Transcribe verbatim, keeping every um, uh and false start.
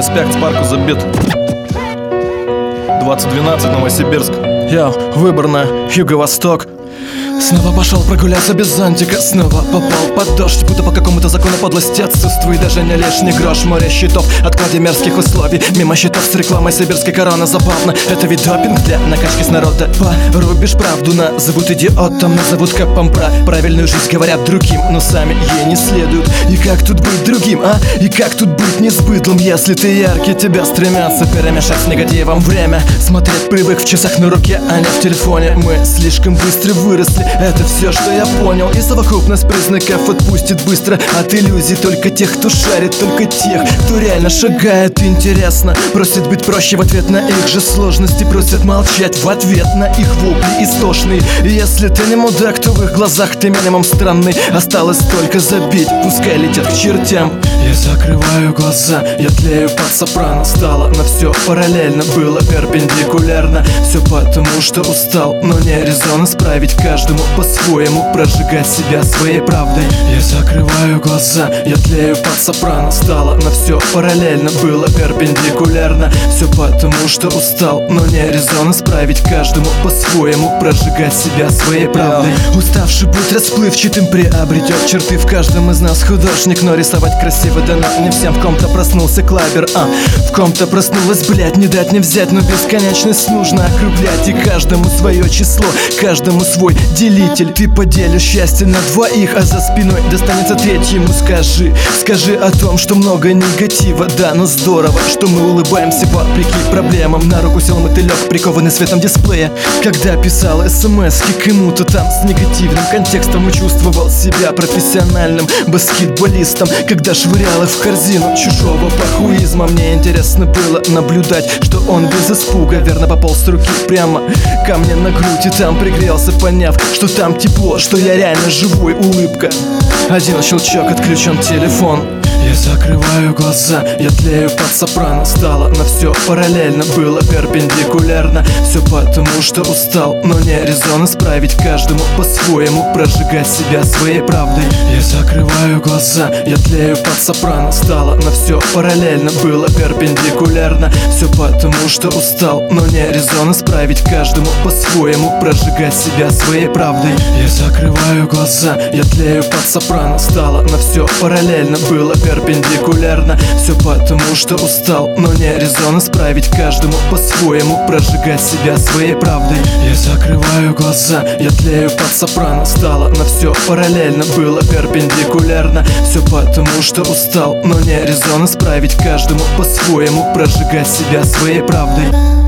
Респект Спарку за бит. двадцать двенадцать, Новосибирск. Я, Выборная, Юго-Восток. Снова пошел прогуляться без зонтика. Снова попал под дождь, будто по какому-то закону подлости отсутствует даже не лишний грош. Море счетов, откладе мерзких условий. Мимо счетов с рекламой сибирской короны. Забавно, это ведь допинг для накачки с народа. Порубишь правду, назовут идиотом, назовут капом. Про правильную жизнь говорят другим, но сами ей не следуют. И как тут быть другим, а? И как тут быть не с быдлом, если ты яркий? Тебя стремятся перемешать с негативом. Время смотреть привык в часах на руке, а не в телефоне. Мы слишком быстро выросли, это все, что я понял. И совокупность признаков отпустит быстро от иллюзий только тех, кто шарит, только тех, кто реально шагает. Интересно, просит быть проще в ответ на их же сложности, просят молчать в ответ на их вопли истошные. И если ты не мудак, то в их глазах ты минимум странный. Осталось только забить, пускай летят к чертям. Я закрываю глаза, я тлею под сопрано. Стало на все параллельно, было перпендикулярно. Все потому, что устал, но не резон исправить каждому по-своему, прожигать себя своей правдой. Я закрываю глаза, я тлею под сопрано. Стало на все параллельно, было перпендикулярно. Все потому, что устал, но не резон исправить каждому по-своему, прожигать себя своей правдой. Уставший быть расплывчатым приобретет черты в каждом из нас художник, но рисовать красиво дано не всем. В ком-то проснулся клабер, а в ком-то проснулась, блять, не дать не взять, но бесконечность нужно округлять. И каждому свое число, каждому свой делитель. Ты поделишь счастье на двоих, а за спиной достанется третьему. Скажи, скажи о том, что много негатива. Да, но здорово, что мы улыбаемся вопреки проблемам. На руку сел мотылек, прикованный светом дисплея. Когда писал смс-ки кому-то там с негативным контекстом, и чувствовал себя профессиональным баскетболистом, когда швырял их в корзину чужого похуизма. Мне интересно было наблюдать, что он без испуга верно пополз с руки прямо ко мне на грудь, и там пригрелся, поняв, что там тепло, что я реально живой. Улыбка, один щелчок, отключен телефон. Я закрываю глаза, я тлею под сопрано. Стало на все параллельно, было перпендикулярно. Все потому, что устал, но не резон исправить каждому по-своему, прожигать себя своей правдой. Я закрываю глаза, я тлею под сопрано. Стало на все параллельно, было перпендикулярно. Все потому, что устал, но не резон исправить каждому по-своему, прожигать себя своей правдой. Я закрываю глаза, я тлею под сопрано. Стало на все параллельно, было перпендикулярно. Перпендикулярно. Все потому, что устал, но не резон исправить каждому по-своему, прожигать себя своей правдой. Я закрываю глаза, я тлею под сопрано. Стало на все параллельно, было перпендикулярно. Все потому, что устал, но не резон исправить каждому по-своему, прожигать себя своей правдой.